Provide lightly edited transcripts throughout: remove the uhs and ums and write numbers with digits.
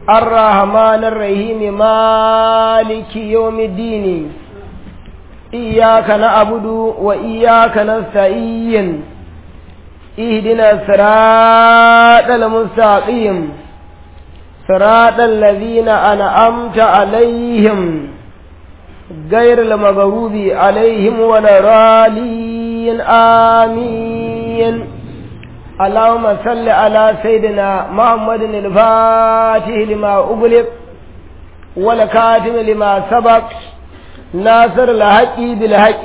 الرحمن الرحيم مالك يوم الدين إياك نعبد وإياك نستعين اهدنا الصراط المستقيم صراط الذين أنعمت عليهم غير المغضوب عليهم ولا الضالين آمين. اللهم صل على سيدنا محمد الفاتح لما أغلق والكاتم لما سبق ناصر الحق بالحق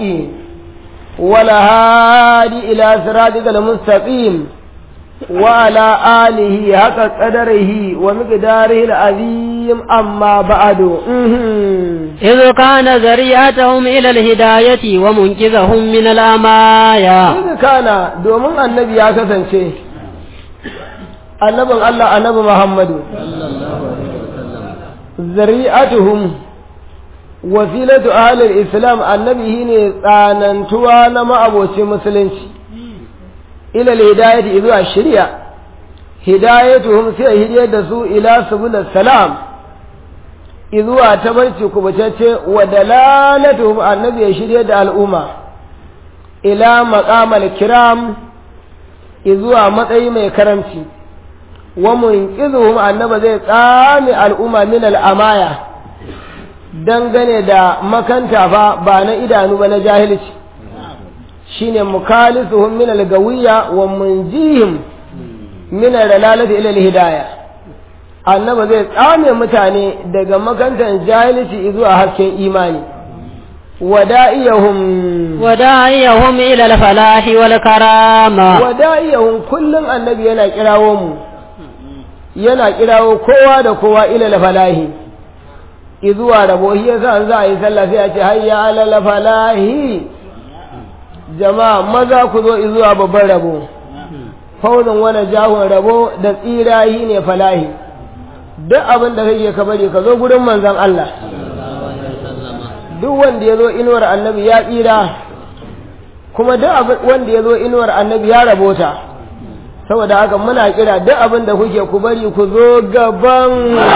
والهادي إلى صراطك المستقيم وعلى آله حق قدره ومقداره العظيم. أما بعد إذ كان ذريعتهم إلى الهداية ومنقذهم من الأمايا. إذ كان دومن النبي يا كسانشي النبي الله النبي محمد ذريعتهم وسيلة أهل الإسلام النبي هنا تاننتوا نما أبوشي مسلمشي إلى الهداية إذو الشريعة هدايتهم سي هداية سو إلى سبل السلام إذو أتبرتي كبتاتي ودلالتهم النبي يشريع الأمة إلى مقام الكرام إذو أمتعي من كرمتي ومنقذهم النبي زي قام الأمة من الأمايا dangane da makanta fa ba na idanu ba na jahilci shine mukalisuhum min al-gawiyya wa munjihim min al-dalalati ila al-hidayah annaba zai tsame mutane daga makantan jahilci zuwa hasken imani wada'iyahum ila al-falahi wal karama. Wada'iyahum kullun annabi yana kirawo mu yana kirawo kowa da kowa ila al-falahi izuwa rabo shi yasa an za a yi sallah sai a ce hayya alal falahi jama'a maza ku zo izuwa babban rabo fauzan wani jahon rabo da tsirahi ne falahi duk abin da kake ka bari ka zo gurin manzon Allah duk wanda ya zo inuwar annabi ya tsira kuma duk wanda ya zo inuwar annabi ya rabota saboda haka muna kira duk abin da kuke ku bari ku zo gaban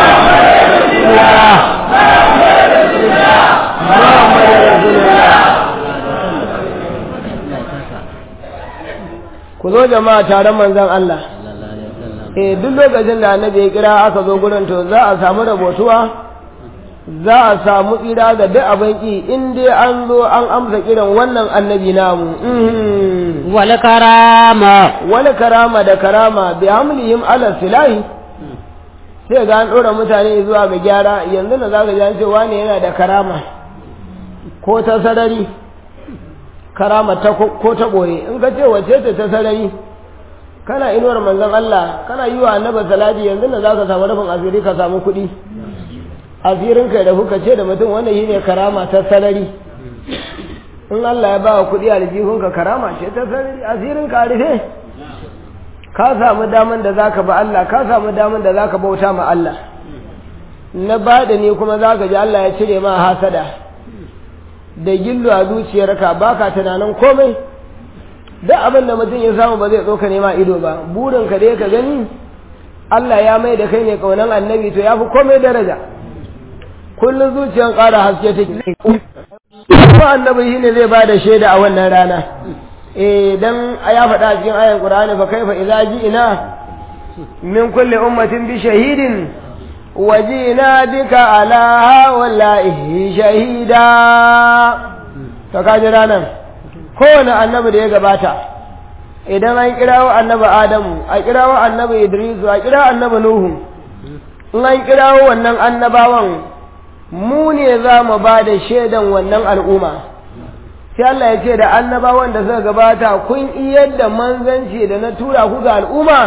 ku zo jama'a taron manzon Allah duk lokacin da annabi ya kira aka zo gurin to za a samu rabotuwa za a samu tsira ga duk abin ki in dai an zo an amsa kiran wannan annabi namu wal karama da karama bi hamlihim ala silahi sai ga an dora mutane zuwa ga gyara yanzu na zaka ji an ce wani yana da karama ko ta sarari karama ta ko ta boye in ka ce wace ta sarari kana inuwar manzon Allah kana yi wa annabi salati yanzu na zaka samu rufin asiri ka samu kuɗi asirin kai da kuka ce da mutum wannan shine karama ta sarari in Allah ya ba wa kuɗi aljihun ka karama ce ta sarari asirin ka rufe ka samu daman da zaka ba Allah ka samu daman da zaka bauta ma Allah na bada ne kuma zaka ji Allah ya cire ma hasada da gillu a zuciyarka baka tunanin komai da abin da mutum ya samu ba zai tsoka nema ido ba burin ka dai ka gani Allah ya mai da kai ne kaunan annabi to yafi komai daraja kullun zuciyar ƙara haske take kuma annabi shine zai bada shaida a wannan rana dan ya faɗa a cikin ayan Qur'ani fa kaifa idza ji'na min kulli ummatin bi shahidin wa ji'na bika ala haula'i shahida to kaji ranan kowane annabi da ya gabata idan an kirawo annabi Adamu a kirawo annabi Idris a kirawo annabi Nuhu in an kirawo wannan annabawan mu ne za mu ba da shaidan wannan al'umma sai Allah ya ce da annabawan da suka gabata kun iyar da manzanci da na tura ku ga al'umma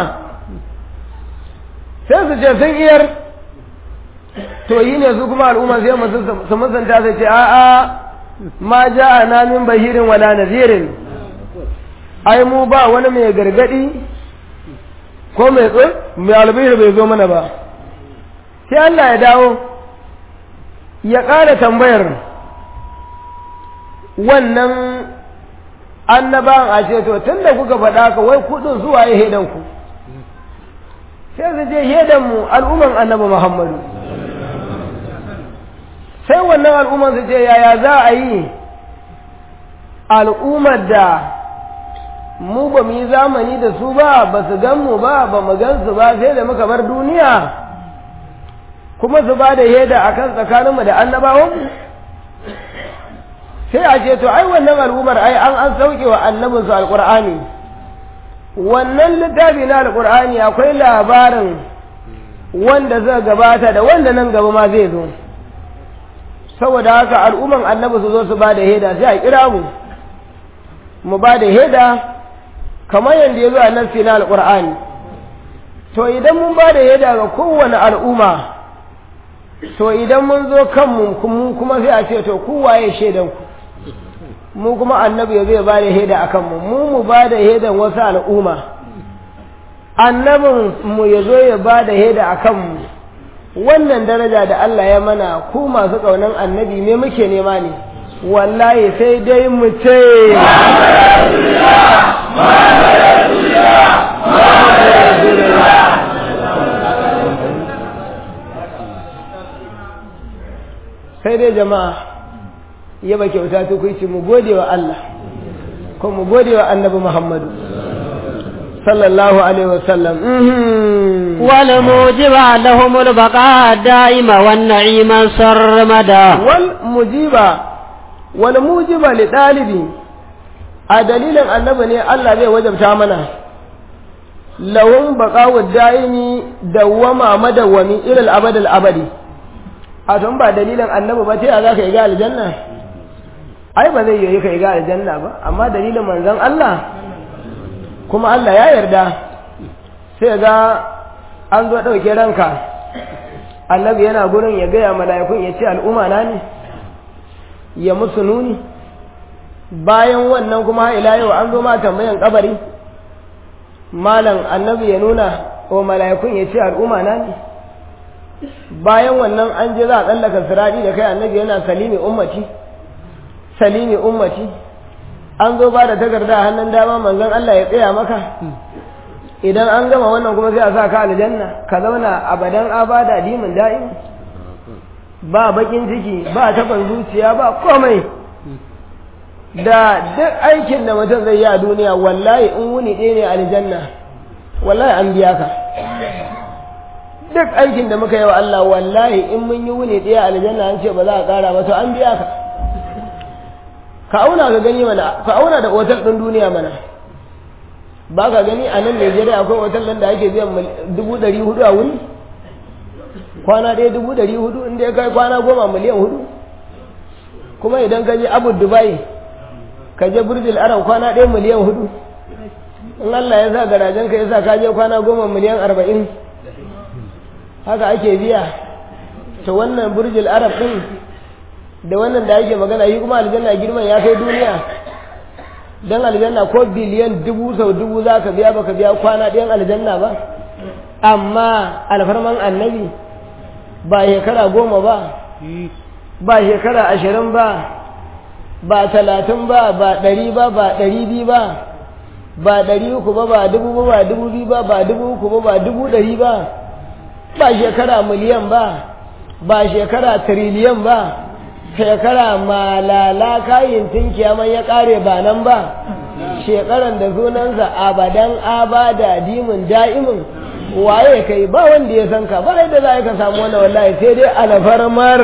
sai su ce sun iyar to yi ne su kuma al'umma sai su musanta sai ce a'a ma ja'ana min bashirin wala nazirin ai mu ba wani mai gargadi ko mai albishir bai zo mana ba sai Allah ya dawo ya ƙara tambayar wannan annabawan a ce to tun da kuka faɗa ka wai kuɗin zuwa ya haidan ku sai su je shaidanmu al'umman annabi Muhammadu sai wannan al'umman su ce yaya za a yi al'ummar da mu ba mu yi zamani da su ba su gan mu ba mu gan su ba sai da muka bar duniya kuma su ba da shaida akan tsakaninmu da annabawanmu sai a ce to ai wannan al'ummar ai an sauke wa annabinsu alƙur'ani wannan littafi na alƙur'ani akwai labarin wanda zai gabata da wanda nan gaba ma zai zo saboda haka al'umman annabi su zo su ba da shaida sai a kira mu ba da shaida kamar yadda ya zo a nassi na alƙur'ani to idan mun ba da shaida ga kowane al'umma to idan mun zo kanmu kuma sai a ce to kowaye shaidanku mu kuma annabi ya zai ba da shaida a kanmu mu ba da shaidan wasu al'umma annabin mu ya zo ya ba da shaida a kanmu wannan daraja da Allah ya mana ku masu ƙaunar annabi me muke nema ne wallahi sai dai mu ce sai dai jama'a yaba kyauta ta kuici mu gode wa Allah ko mu gode wa annabi Muhammadu sallallahu alaihi wasallam wal mujiba lahumul baqa da'ima wan na'ima sarmada wal mujiba li dalibi a dalilin annabi ne Allah zai wajabta mana lahum baqa'u da'imi dawama madawami ila al-abad al-abadi a tun ba dalilin annabi ba ta za ka yi ga aljanna ai ba zai yi ka yi ga aljanna ba amma dalilin manzon Allah kuma Allah ya yarda sai ga an zo ɗauke ranka annabi yana gurin ya gaya mala'ikun ya ce al'umma na ne ya musu nuni bayan wannan kuma ila yau an zo ma tambayan kabari malam annabi ya nuna wa mala'ikun ya ce al'umma na ne bayan wannan an je za a tsallaka sirari da kai annabi yana salimi ummati an zo ba da takarda a hannun dama manzon Allah ya tsaya maka idan an gama wannan kuma sai a sa ka aljanna ka zauna abadan abada dimin da'im ba bakin ciki ba taban zuciya ba komai da duk aikin da mutum zai yi a duniya wallahi in wuni ɗaya ne aljanna wallahi an biya ka duk aikin da muka yi wa Allah wallahi in mun yi wuni ɗaya aljanna an ce ba za a ƙara ba to an biya ka auna ka gani mana ka auna da otal ɗin duniya mana ba ka gani a nan Najeriya akwai otal ɗin da ake biyan 400,000 a wuni kwana ɗaya 400,000 inda ya kai kwana 10 miliyan 4 kuma idan ka je Abu Dubai ka je Burjil Arab kwana 1 miliyan 4 in Allah ya sa garajen ka ya sa ka je kwana 10 miliyan 40 haka ake biya ta wannan Burjil Arab din da wannan da yake magana yi kuma aljanna girman ya kai duniya dan aljanna ko biliyan 1000 sau 1000 zaka biya baka biya kwana ɗayan aljanna ba amma alfarman annabi ba shekara 10 ba shekara 20 ba 30 ba 100 ba 200 ba 300 ba 1000 ba 2000 ba 3000 ba 100 ba shekara miliyan ba shekara tiriliyan ba shekara malala kayin tinkiya man ya kare ba nan ba shekaran da sunansa abadan abada dimin da'imin waye kai ba wanda ya san ka ba yadda za ka samu wannan wallahi sai dai alfarmar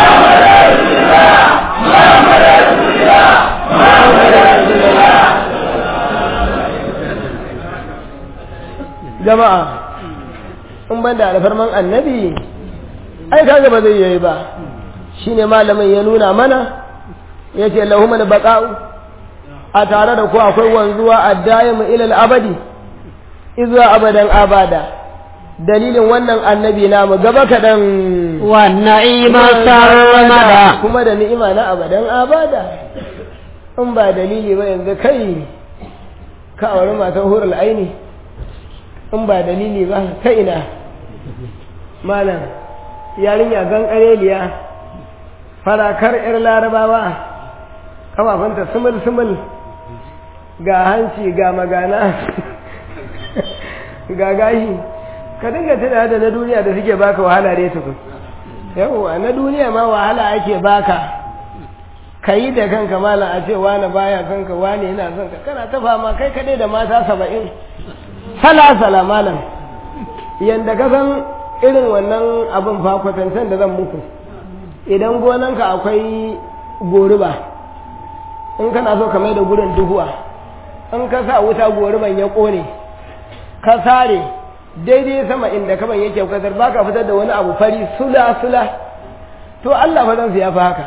jama'a in ban da alfarman annabi ai kaga ba zai yi ba shine malamin ya nuna mana yace lahumul baqa'u a tare da ku akwai wanzuwa addaimu ila al-abadi izwa abadan abada dalilin wannan annabi namu gaba kadan wa na'ima sarmada kuma da ni'ima na abadan abada in ba dalili ba yanzu kai ka aure matan hurul aini in ba dalili ba ta ina malam yarinya gan kareliya farakar yar larabawa kafafanta sumul ga hanci ga magana ga gashi ka dinga tuna da na duniya da suke baka wahala dai tukun yawwa na duniya ma wahala ake baka kai da kanka malam a ce wani baya kanka wani yana son ka kana ta fama kai kadai da mata 70 sala malam yanda ka san irin wannan abin fa kwatantan da zan muku idan gonanka akwai goruba in kana so ka mai da gurin duhuwa in ka sa wuta goruban ya kone ka sare daidai sama inda kaban yake kasar baka fitar da wani abu fari sula to Allah fa zan ya fa haka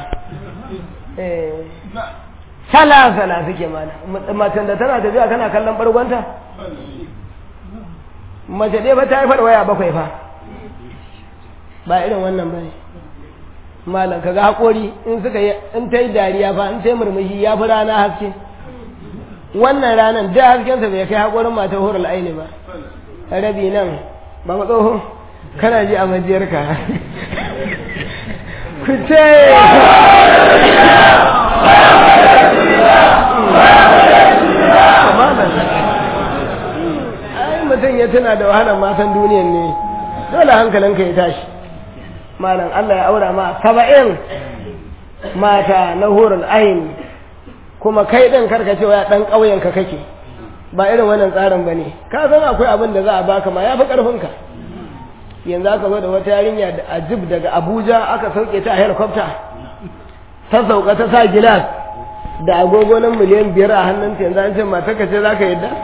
sala suke mana macen da tana tafiya kana kallon bargonta mace dai ba ta haifar waya 7 fa ba irin wannan bane malam kaga hakori in ta yi dariya fa in ta yi murmushi ya fi rana haske wannan ranan da haskensa bai kai hakorin mata hurul aini ba rabi nan ba matsoho kana ji a majiyarka ku ce ai mutum ya tuna da wahalar matan duniyan ne dole hankalinka ya tashi malam Allah ya aura ma 70 mata na hurul aini kuma kai ɗin karkacewa ya ɗan ƙauyenka kake ba irin wannan tsarin ba ne ka san akwai abin da za a baka ma ya fi ƙarfinka yanzu aka zo da wata yarinya da ajib daga abuja aka sauke ta a helicopter ta sauka ta sa gilas da agogo nan miliyan 5 a hannunta yanzu an ce mata ka ce za ka yadda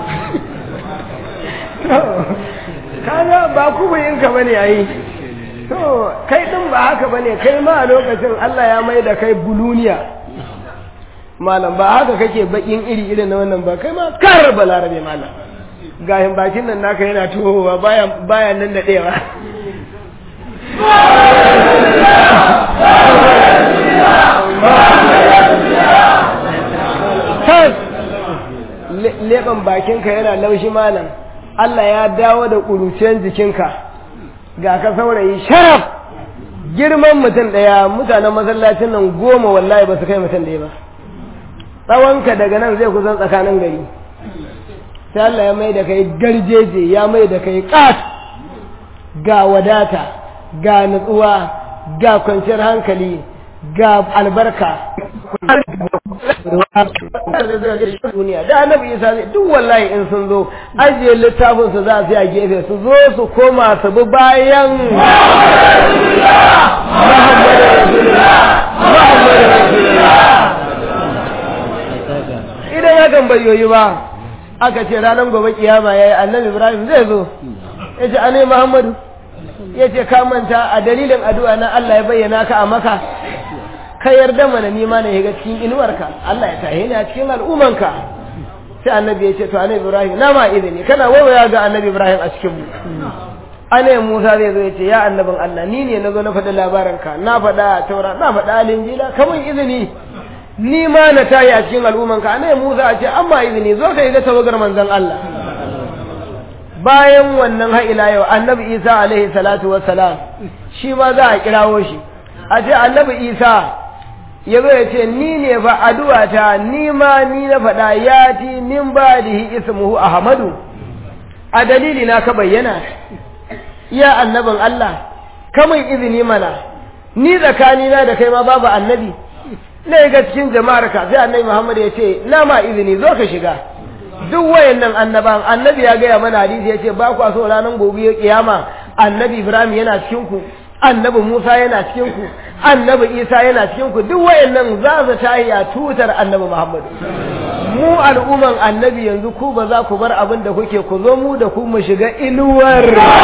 kaga ba kubuyinka ba ne a yi to kai ɗin ba haka ba ne kai ma a lokacin allah ya mai da kai buluniya malam ba haka kake bakin iri irin na wannan ba kai ma kar balarabe malam gahin bakin nan naka yana tuhowa baya nan da ɗewa leɓen bakinka yana laushi malam Allah ya dawo da ƙuruciyar jikinka ga ka saurayi sharaf girman mutum ɗaya mutanen masallacin nan 10 wallahi ba su kai mutum ɗaya ba tsawonka daga nan zai kusan tsakanin gari sai Allah ya mai da kai garjeje ya mai da kai ƙat ga wadata ga nutsuwa ga kwanciyar hankali ga albarka duniya da annabi Isa duk wallahi in sun zo ajiye littafin su za su a gefe su zo su koma su bi bayan idan hakan bai yoyi ba aka ce ranar gobe kiyama yayi annabi Ibrahim zai zo yace anai Muhammadu yace ka manta a dalilin addu'a na Allah ya bayyana ka a Makka ka yarda mana ni ma na shiga cikin inuwarka Allah ya tahe ni a cikin al'umanka sai annabi ya ce to annabi Ibrahim na ma izini kana waiwaya ga annabi Ibrahim a cikin mu annabi Musa zai zo ya ce ya annabin Allah ni ne nazo na faɗi labaranka na faɗa Taura na faɗa Injila kamun izini ni ma na tayi a cikin al'umanka annabi Musa ya ce amma izini zo ka yi ga tawagar manzon Allah bayan wannan har ila yau annabi Isa alaihi salatu wassalam shi ma za a kirawo shi a ce annabi Isa ya zo ya ce ni ne ba addu'a ta ni ma ni na faɗa ya ti min badihi ismuhu Ahmadu a dalili na ka bayyana ya annabin Allah kamun izini mana ni tsakanina da kai ma babu annabi ne ga cikin jama'ar ka sai annabi Muhammad ya ce na ma izini zo ka shiga duk wayannan annaban annabi ya gaya mana hadisi ya ce ba ku so ranar gobe kiyama annabi Ibrahim yana cikin ku annabi Musa yana cikin ku annabi Isa yana cikin ku duk wayannan za su tayi a tutar annabi Muhammad mu al'umman annabi yanzu ku ba za ku bar abin da kuke ku zo mu da ku mu shiga inuwar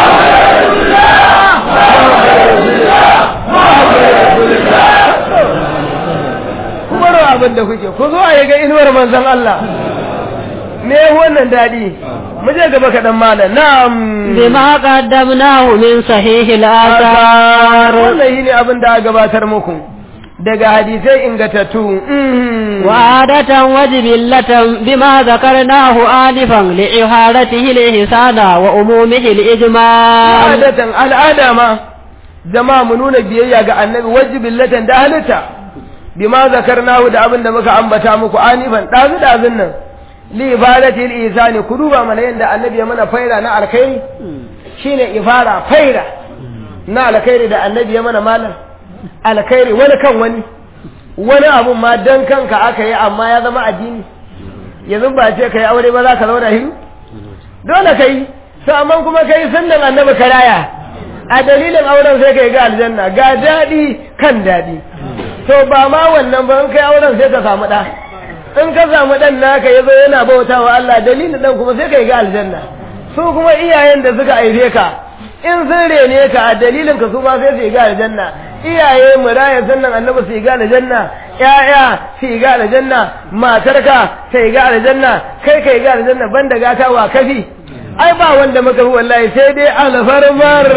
ku bar abin da kuke ku zo a ga inuwar manzon Allah me wannan dadi mu je gaba kadan malam na'am bima qaddamnahu min sahih al-athar wallahi ne abin da gabatar muku daga hadisai ingatattu wa adatan wajibillatan bima zakarnahu alifan li'iharatihi al-ihsana wa umumihi al-ijmal adatan al'adama jama'a mu nuna biyayya ga annabi wajibillatan da halitta bima zakarnahu da abin da muka ambata muku anifan dazun nan li ibadati al-ihsani ku duba mana yanda annabi ya mana faira na alkhairi shine ifara faira na alkhairi da annabi ya mana malam alkhairi wani kan wani abun ma dan kanka aka yi amma ya zama addini yanzu ba ce kai aure ba za ka zauna hiru dole kai amma kuma kai sunnan annabi karaya a dalilin auren sai kai ga aljanna ga dadi kan dadi to ba ma wannan ba in kai auren sai ka samu da in ka samu dan naka yazo yana bautawa Allah dalilin dan kuma sai kai ga aljanna su kuma iyayen da suka aife ka in sun rene ka a dalilin ka su ma sai su ga aljanna iyaye muraya sannan annabi su ga aljanna yaya su ga aljanna matarka sai ga aljanna kai ga aljanna banda gata wa kafi ai ba wanda muka fi wallahi sai dai alfarmar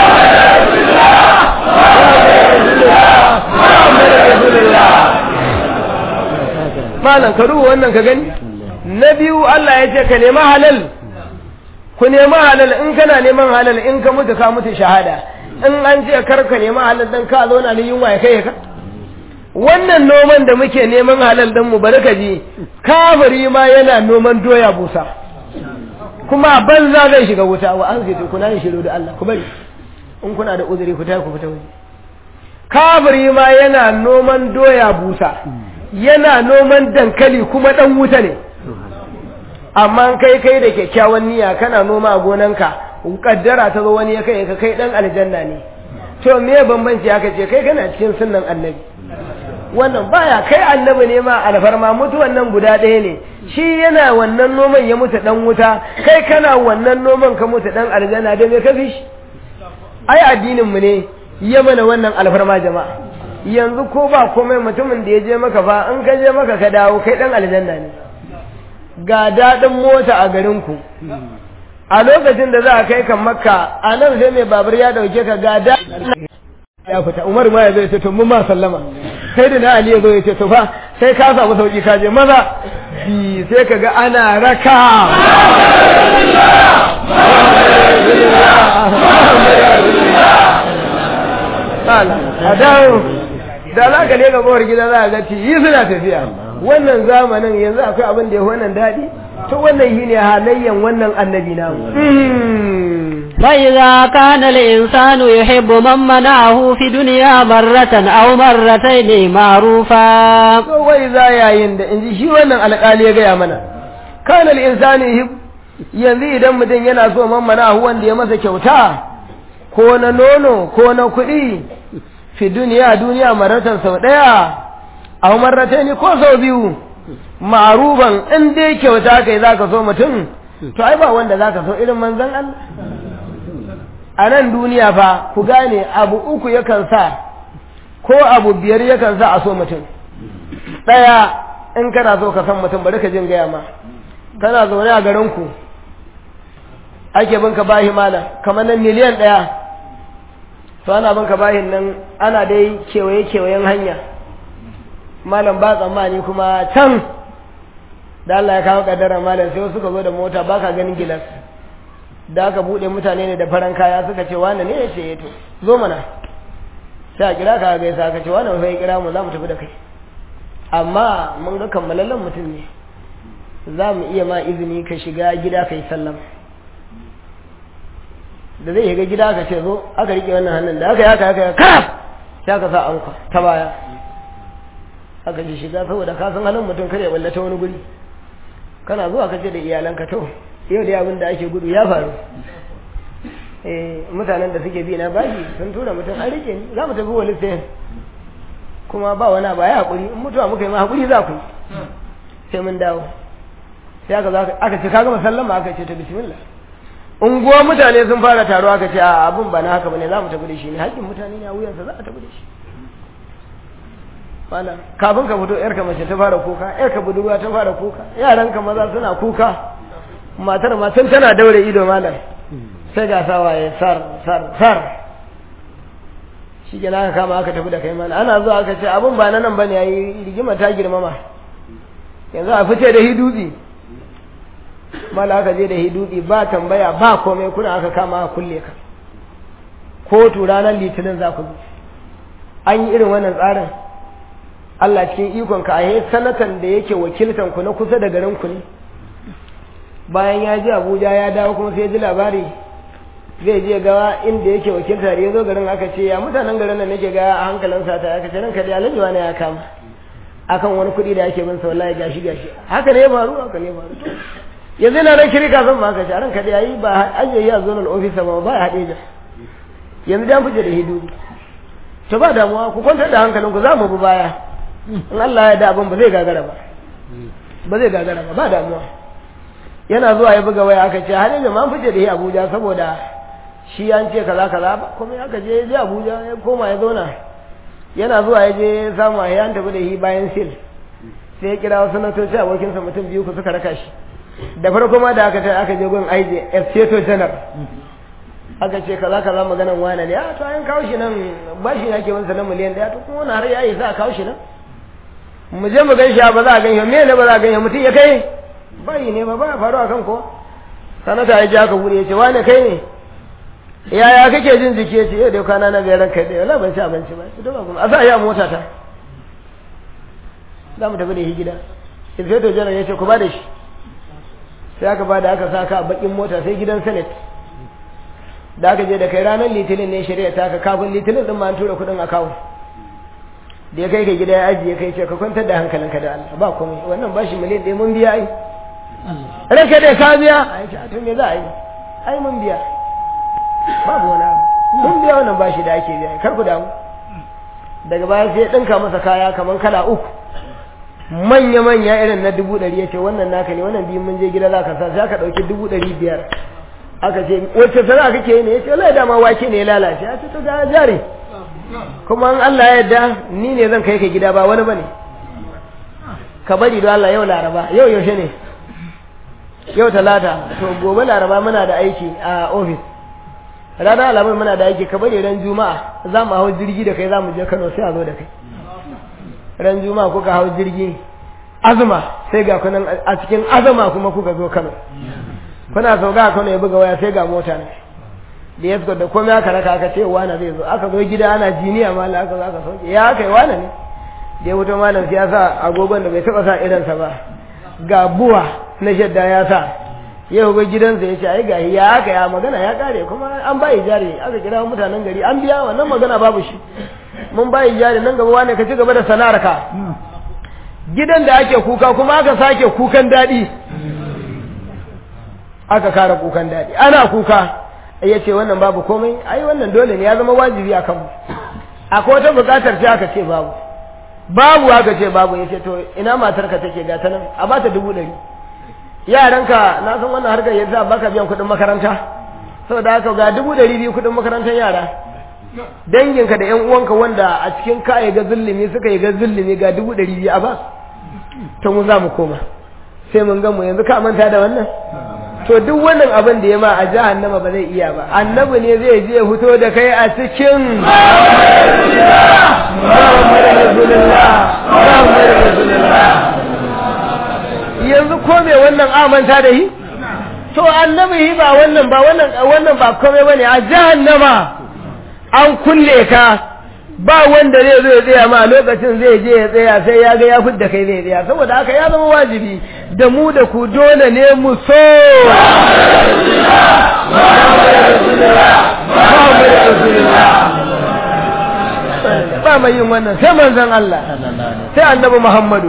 malam ka ruwa wannan ka gani na biyu Allah ya ce ka nema halal ku nema halal in kana neman halal in ka mutu shahada in an ce kar ka nema halal dan ka zauna ne yunwa ya kai ka wannan noman da muke neman halal dan mu bari ka ji kafiri ma yana noman doya busa kuma banza zai shiga wuta wa an zai kuna yin shiru da Allah ku bari in kuna da uzuri ku tafi ku fita waje kafiri ma yana noman doya busa yana noman dankali kuma dan wuta ne amma kai da kyakkyawan niyya kana noma a gonanka kaddara ta zo wani ya kai ka kai dan aljanna ne to me bambanci aka ce kai kana cikin sunnan annabi wannan baya kai annabi ne ma alfarma mutuwan nan guda ɗaya ne shi yana wannan noman ya mutu dan wuta kai kana wannan noman ka mutu dan aljanna da me ka fi shi ai addinin mu ne ya mana wannan alfarma jama'a yanzu ko ba komai mutumin da ya je maka fa in ka je maka ka dawo kai dan aljanna ne ga dadin mota a garin ku a lokacin da za a kai kan makka a nan sai mai babur ya dauke ka ga da ya fita umar ma ya zai ce to mun ma sallama sai da na ali ya zo ya ce to fa sai ka samu sauki ka je maza sai ka ga ana raka a dawo da za ka lega bawar gida za a ga yi suna tafiya wannan zamanin yanzu akwai abin da ya wannan daɗi to wannan shi ne halayyan wannan annabi namu فإذا كان الإنسان يحب من منعه في دنيا مرة أو مرتين معروفا وإذا يعين إن شي wannan alƙali ya gaya mana kana al-insanu yuhib yanzu idan mutum yana so man mana'ahu wanda ya masa kyauta ko na nono ko na kuɗi fi duniya maratan sau ɗaya aw marrataini ko sau biyu ma'ruban in dai kyauta kai zaka so mutum to ai ba wanda zaka so irin manzon Allah a nan duniya fa ku gane abu uku yakan sa ko abu biyar yakan sa a so mutum ɗaya in kana so ka san mutum bari ka jin gaya ma kana zaune a garinku ake binka bahi mala kamar nan miliyan 1 to ana binka bahin nan ana dai kewayen hanya malam ba tsammani kuma can da Allah ya kawo kaddara malam sai suka zo da mota baka ganin gilas da aka bude mutane ne da faran kaya suka ce wani ne ya ce to zo mana sai a kira ka gaisa ka ce wani sai kira mu za mu tafi da kai amma mun ga kammalallen mutum ne za mu iya ma izini ka shiga gida ka yi sallama da zai shiga gida ka ce zo aka rike wannan hannun da aka yi haka karaf sai aka sa anka ta baya aka ji shiga saboda ka san halin mutum kare ballata wani guri kana zuwa ka ce da iyalanka to yau da abin da ake gudu ya faru mutanen da suke bi na baki sun tura mutum an rike ni za mu tafi wali sai kuma ba wani ba ya haƙuri in mutuwa muka yi ma haƙuri za ku sai mun dawo sai aka ce kaga musallama aka ce ta bismillah unguwa mutane sun fara taro aka ce a abun ba na haka bane za mu tafi da shi ne haƙƙin mutane ne a wuyansa za a tafi da shi mana kafin ka fito yarka mace ta fara kuka yarka budurwa ta fara kuka yaranka maza suna kuka matar ma tun tana daure ido malam sai ga sawaye sar shi ke aka kama aka tafi da kai mana ana zuwa aka ce abun ba na nan bane yayi rigima ta girmama yanzu a fice da hidudi mala aka je da hidudi ba tambaya ba komai kuna aka kama aka kulle ka kotu ranar litinin za ku zo an yi irin wannan tsarin Allah cikin ikon ka a sanatan da yake wakiltan ku na kusa da garin ku ne bayan ya ji Abuja ya dawo kuma sai ya ji labari zai je ga inda yake wakiltar ya zo garin aka ce ya mutanen garin nan nake ga a hankalinsa ta aka ce ranka da alhaji wani ya kama akan wani kuɗi da ake bin sa wallahi gashi haka ne ya faru to yanzu na ran kirika zan ma ka ce ranka da yayi ba aje ya zo nan office ba ya haɗe da yanzu dan fice da hiduri to ba damuwa ku kwantar da hankalinku za mu bi baya in Allah ya da abin ba zai gagara ba damuwa yana zuwa ya buga waya aka ce har yanzu ma fice da shi Abuja saboda shi an ce kaza ba kuma aka je Abuja ya koma ya zauna yana zuwa ya je samu a yan tafi da shi bayan sil sai ya kira wasu sanatoci abokinsa mutum biyu ku suka raka shi da farko ma da aka je gun aije Esteto General aka ce kaza maganan wane ne to an kawo shi nan ba shi yake wansa na miliyan 1 to kuma wani har yayi za a kawo shi nan mu je mu ganshi ba za a ganshi me ne ba za a ganshi mutum ya kai bai ne ba faru akan ko sanata ya ji aka gure ya ce wane kai ne yaya kake jin jiki ya ce yau da kwana na biyar ranka da wala ban ci abinci ba to ba kuma a sa ya mota ta za mu tafi da shi gida sai to jira ya ce ku ba da shi sai aka ba da aka saka a bakin mota sai gidan senate da aka je da kai ranar litinin ne shari'a ta ka kafin litinin din ma an tura kudin akawu da ya kai ka gida ya ajiye kai ce ka kwantar da hankalinka da Allah ba komai wannan bashi miliyan 1 mun biya ai ranka da ka biya ai ce to me za a yi ai mun biya babu wani abu mun biya wannan bashi da ake biya kar ku damu daga baya sai ya dinka masa kaya kaman kala 3 manya irin na 100 ya ce wannan naka ne wannan biyun mun je gida za ka sa sai ka dauki 500 aka ce wacce sana'a kake ne yace wallahi dama wake ne ya lalace a ce to ga jari kuma in Allah ya yarda ni ne zan kai ka gida ba wani bane ka bari don Allah yau Laraba yau yaushe ne yau Talata to gobe Laraba muna da aiki a office ranar Alhamis muna da aiki ka bari ran Juma'a za mu hau jirgi da kai za mu je Kano sai a zo da kai ran Juma'a kuka hau jirgi azuma sai ga kunan a cikin azuma kuma kuka zo Kano kuna sauka Kano ya buga waya sai ga mota ne da ya da komai aka raka aka ce wani zai zo aka zo gida ana jiniya mala aka zo aka sauke ya kai wani ne da ya wuce malam sai ya sa agogon da bai taba sa irinsa ba ga buwa na shadda ya sa yau ga gidansa ya ce ai ga ya aka ya magana ya kare kuma an bayi jari aka kira mutanen gari an biya wannan magana babu shi mun bayi jari nan gaba wani ka ci gaba da sana'ar ka gidan da ake kuka kuma aka sake kukan daɗi aka kara kukan daɗi ana kuka ya ce wannan babu komai ai wannan dole ne ya zama wajibi a kanmu akwai wata buƙatar ce aka ce babu aka ce babu ya ce to ina matarka take ga ta nan a ba ta 100 yaranka na san wannan harkar yadda baka biyan kuɗin makaranta saboda haka ga 200 kuɗin makarantar yara danginka da 'yan uwanka wanda a cikin ka ya ga zulumi suka yi ga zulumi ga 200 a ba to mu za mu koma sai mun ga mu yanzu ka manta da wannan to duk wannan abin da ya ma a jahannama ba zai iya ba annabi ne zai je fito da kai a cikin yanzu ko me wannan amanta da yi to annabi ba wannan ba komai bane a jahannama an kulle ka ba wanda zai zo ya tsaya ma lokacin zai je ya tsaya sai ya ga ya fidda kai zai tsaya saboda haka ya zama wajibi da mu da ku dole ne mu so ba mai yin wannan sai manzon Allah sai annabi Muhammadu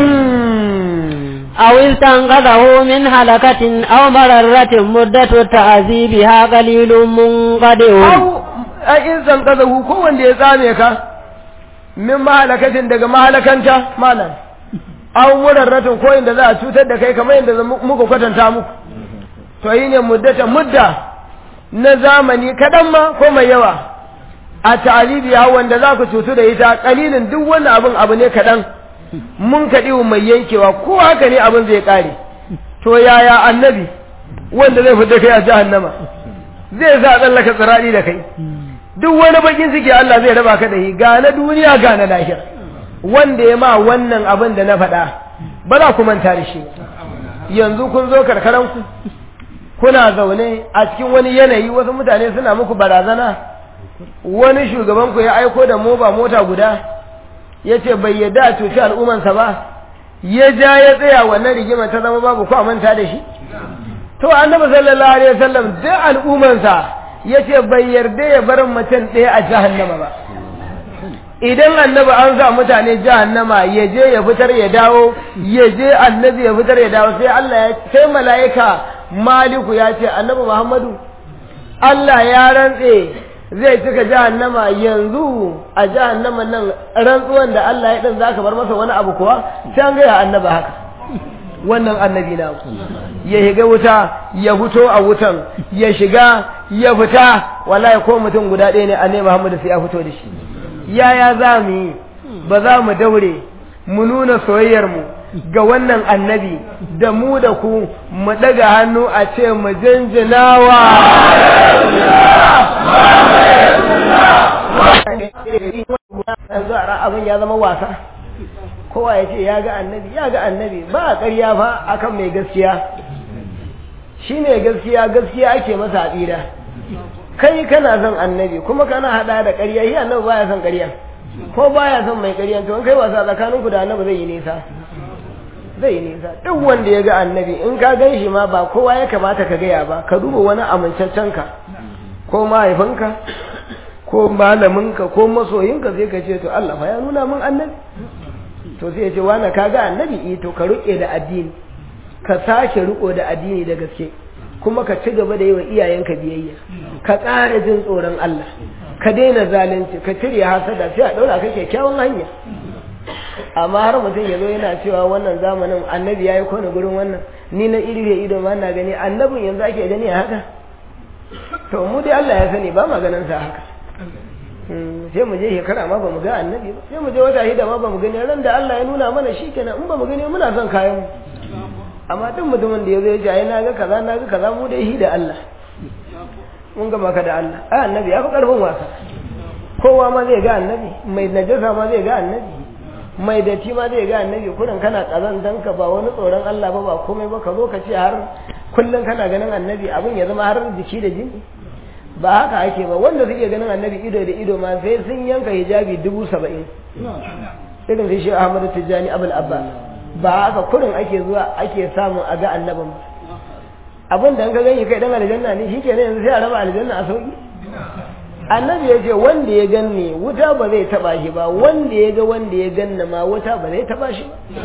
أو استنقذه من هلكة أو مررة مدة تعذيبها قليل منقدر in san kazahu ko wanda ya tsame ka min mahalakatin daga mahalakanta malam aw murarratin ko inda za a cutar da kai kamar yadda muka kwatanta muku to yi ne mudda na zamani kadan ma ko mai yawa a ta'alibi ha wanda za ku cutu da ita kalilin duk wannan abu ne kadan mun kadi mai yankewa ko haka ne abin zai kare to yaya annabi wanda zai fita kai a jahannama zai sa tsallaka tsirani da kai duk wani bakin ciki Allah zai raba ka da shi ga na duniya ga na lahira wanda ya ma wannan abin da na faɗa ba za ku manta da shi yanzu kun zo karkaranku kuna zaune a cikin wani yanayi wasu mutane suna muku barazana wani shugabanku ya aiko da mota guda ya ce bai yadda a cuci al'ummansa ba ya ja ya tsaya wannan rigimar ta zama babu ku manta da shi to annabi sallallahu alaihi wasallam duk al'ummansa yace bai yarda ya bar mutum ɗaya a jahannama ba idan annabi an sa mutane jahannama ya je ya fitar ya dawo ya je annabi ya fitar ya dawo sai Allah ya sai mala'ika Maliku ya ce annabi Muhammadu Allah ya rantse zai cika jahannama yanzu a jahannaman nan rantsuwan da Allah ya din zaka bar masa wani abu kuwa sai an ga annabi haka wannan annabi na ya shiga wuta ya fito a wutan ya shiga ya fita wallahi ko mutum guda ɗaya ne annabi Muhammadu sai ya fito da shi yaya za mu yi ba za mu daure mu nuna soyayyarmu ga wannan annabi da mu da ku mu daga hannu a ce mu jinjinawa abin ya zama wasa kowa ya ce ya ga annabi ba a ƙarya fa akan mai gaskiya shi ne gaskiya ake masa tsira kai kana son annabi kuma kana hada da ƙarya shi annabi baya son ƙarya ko baya son mai ƙarya to in kai wasa tsakanin ku da annabi zai yi nisa duk wanda ya ga annabi in ka gan shi ma ba kowa ya kamata ka gaya ba ka duba wani amincaccen ka ko mahaifinka ko malaminka ko masoyinka sai ka ce to Allah fa ya nuna min annabi to sai ya ce wani ka ga annabi to ka riƙe da addini ka sake riƙo da addini da gaske kuma ka ci gaba da yi wa iyayenka biyayya ka ƙara jin tsoron Allah ka daina zalunci ka cire hasada sai a ɗaura ka kyakkyawan hanya amma har mutum ya zo yana cewa wannan zamanin annabi ya yi kone gurin wannan ni na iri da ido ma na gani annabin yanzu ake gani a haka to mu dai Allah ya sani ba ma ganin sa haka sai mu je shekara ma ba mu ga annabi ba sai mu je wata hida ma ba mu gani ran da Allah ya nuna mana shikenan in ba mu gani muna son kayan mu amma duk mutumin da ya zo ya ce ai na ga kaza mu dai shi da Allah mun ga maka da Allah annabi ya fi karfin wasa kowa ma zai ga annabi mai najasa ma zai ga annabi mai datti ma zai ga annabi kurin kana kazantan ka ba wani tsoron Allah ba komai ba ka zo ka ce har kullun kana ganin annabi abin ya zama har jiki da jini ba haka ake ba wanda suke ganin annabi ido da ido ma sai sun yanka hijabi 70,000 irin sai shi Ahmadu Tijjani Abul Abbas ba haka kurin ake zuwa ake samu a ga annabin ba abin da an ga gani kai dan aljanna ne shikenan yanzu sai a raba aljanna a sauki annabi ya ce wanda ya ganni wuta ba zai taba shi ba wanda ya ga wanda ya ganna ma wuta ba zai taba shi ba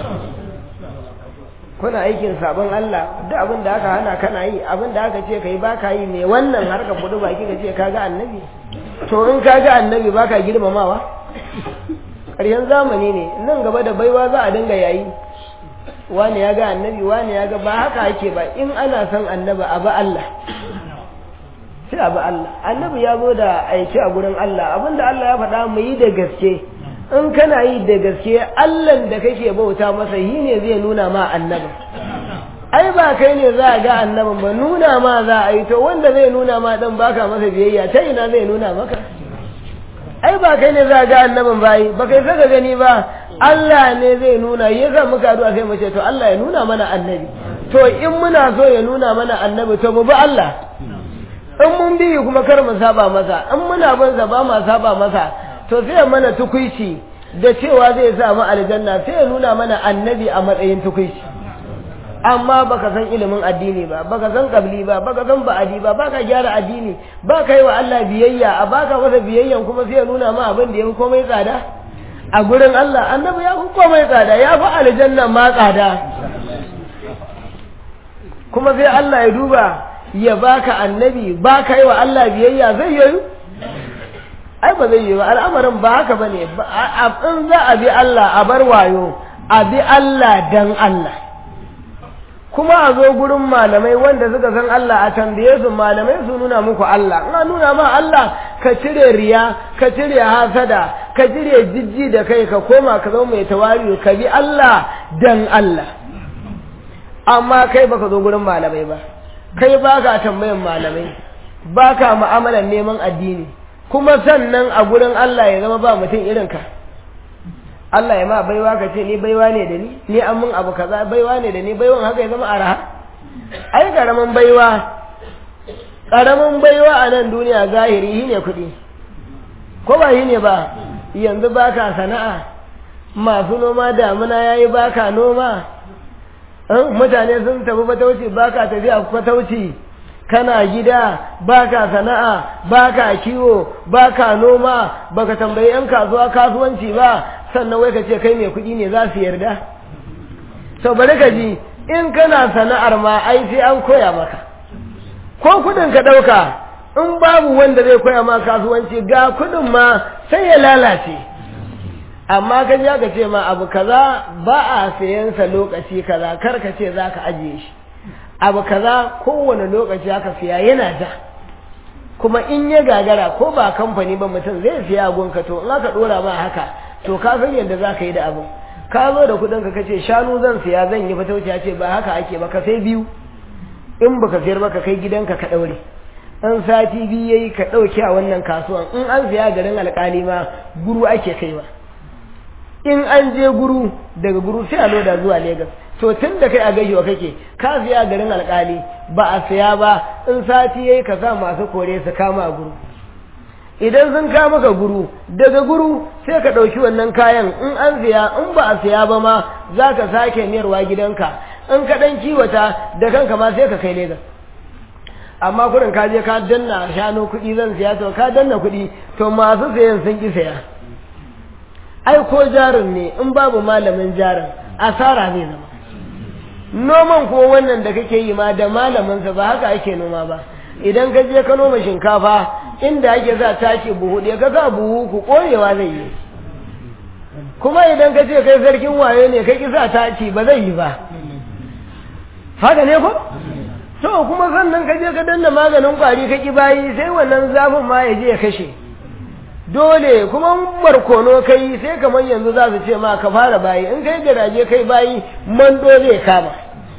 kuna aikin sabon Allah duk abin da aka hana kana yi abin da aka ce kai baka yi ne wannan har ka fudu baki ka ce ka ga annabi to in ka ga annabi baka girmamawa ƙarshen zamani ne nan gaba da baiwa za a dinga yayi wani ya ga annabi wani ya ga ba haka ake ba in ana son annabi abu Allah sai abu Allah annabi ya zo da aiki a gurin Allah abinda Allah ya faɗa mu yi da gaske in kana yi da gaske Allah da kake bauta masa shi ne zai nuna ma annabi ai ba kai ne za a ga annabin ba nuna ma za a yi to wanda zai nuna ma dan baka masa biyayya ta ina zai nuna maka ai ba kai ne za a ga annabin ba yi ba kai saka gani ba Allah ne zai nuna yasa muka addu'a sai mu ce to Allah ya nuna mana annabi to in muna so ya nuna mana annabi to mu bi Allah in mun bi kuma kar mu saba masa in muna bin sa ba ma saba masa to sai mana tukuici da cewa zai sa mu aljanna sai ya nuna mana annabi a matsayin tukuici amma baka san ilimin addini ba baka san qabli ba baka san ba'adi ba baka gyara addini baka yi wa Allah biyayya a baka masa biyayyan kuma sai ya nuna ma abin da yafi komai tsada a gurin Allah annabi ya fi komai tsada ya fi aljanna ma tsada kuma sai Allah ya duba ya baka annabi baka yi wa Allah biyayya zai yi ai ba zai yi ba al'amarin ba haka bane in za a bi Allah a bar wayo a bi Allah dan Allah kuma a zo gurin malamai wanda suka san Allah a tambaye su malamai su nuna muku Allah in nuna ma Allah ka cire riya ka cire hasada ka cire jijji da kai ka koma ka zama mai tawari ka bi Allah dan Allah amma kai baka zo gurin malamai ba kai baka tambayan malamai baka mu'amalar neman addini kuma sannan a gurin Allah ya zama ba mutum irin ka Allah ya ma baiwa ka ce ni baiwa ne da ni an mun abu kaza baiwa ne da ni baiwan haka ya zama araha ai karamin baiwa a nan duniya zahiri shi ne kuɗi ko ba shi ne ba yanzu baka sana'a masu noma damuna yayi baka noma mutane sun tafi fatauci baka tafiya fatauci kana gida baka sana'a baka kiwo baka noma baka tambayi yan kasuwa kasuwanci ba sannan wai ka ce kai mai kuɗi ne za su yarda to bari ka ji in kana sana'ar ma ai sai an koya maka ko kuɗin ka ɗauka in babu wanda zai koya ma kasuwanci ga kuɗin ma sai ya lalace amma ka ja ka ce ma abu kaza ba a sayan sa lokaci kaza kar ka ce za ka ajiye shi abu kaza kowane lokaci aka siya yana da kuma in ya gagara ko ba kamfani ba mutum zai siya gunka to in aka dora ma haka to ka san yadda za ka yi da abu ka zo da kudin ka kace shanu zan siya zan yi fatauci ya ce ba haka ake ba ka sai biyu in baka siyar ba ka kai gidanka ka daure an sati biyu yayi ka dauke a wannan kasuwan in an siya garin alƙali ma guru ake kaiwa in an je guru daga guru sai a loda zuwa Lagos to tun da kai a gaishewa kake ka siya garin alkali ba a siya ba in sati yayi ka sa masu kore su kama guru idan sun kama ka guru daga guru sai ka ɗauki wannan kayan in an siya in ba a siya ba ma za ka sake miyarwa gidanka in ka ɗan kiwata da kanka ma sai ka kai Lagos amma kurin ka je ka danna shanu kuɗi zan siya to ka danna kuɗi to masu sayan sun ki saya ai ko jarin ne in babu malamin jarin asara zai zama noman ko wannan da kake yi ma da malaminsa ba haka ake noma ba idan ka je ka noma shinkafa inda ake sa taki buhu ɗaya ka sa buhu ku ƙorewa zai yi kuma idan ka ce kai sarkin waye ne ka ki sa taki ba zai yi ba haka ne ko to kuma sannan ka je ka danna maganin kwari ka ki bayi sai wannan zafin ma ya je ya kashe dole kuma barkono kai sai kamar yanzu za su ce ma ka fara bayi in kai garaje kai bayi mando zai kama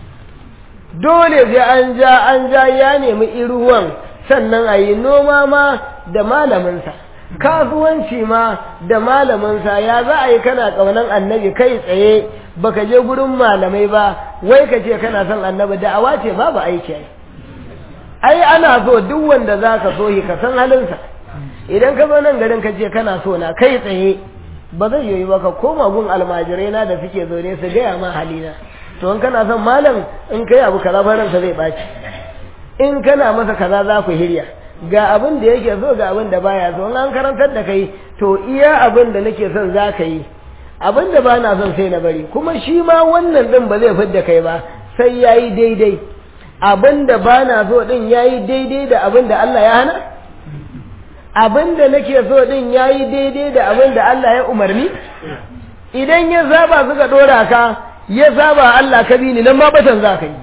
dole sai an ja ya nemi iruwan sannan a yi noma ma da malaminsa kasuwanci ma da malaminsa ya za a yi kana ƙaunar annabi kai tsaye baka je gurin malamai ba wai ka ce kana son annabi da'awa ce babu aiki ai ana so duk wanda za ka so ka san halinsa idan ka zo nan garin ka ce kana so na kai tsaye ba zai yi ba ka koma gun almajirai na da suke zo ne su gaya ma halina to in kana son malam in kai abu kaza faransa zai baci in kana masa kaza za ku hirya ga abin da yake so ga abin da baya so in an karantar da kai to iya abin da nake son za ka yi abin da ba na son sai na bari kuma shi ma wannan din ba zai fidda kai ba sai ya yi daidai abin da ba na so din ya yi daidai da abin da Allah ya hana abin da nake so din ya yi daidai da abin da Allah ya umarni idan ya saba suka dora ka ya saba Allah ka bi ni nan ma batan za ka yi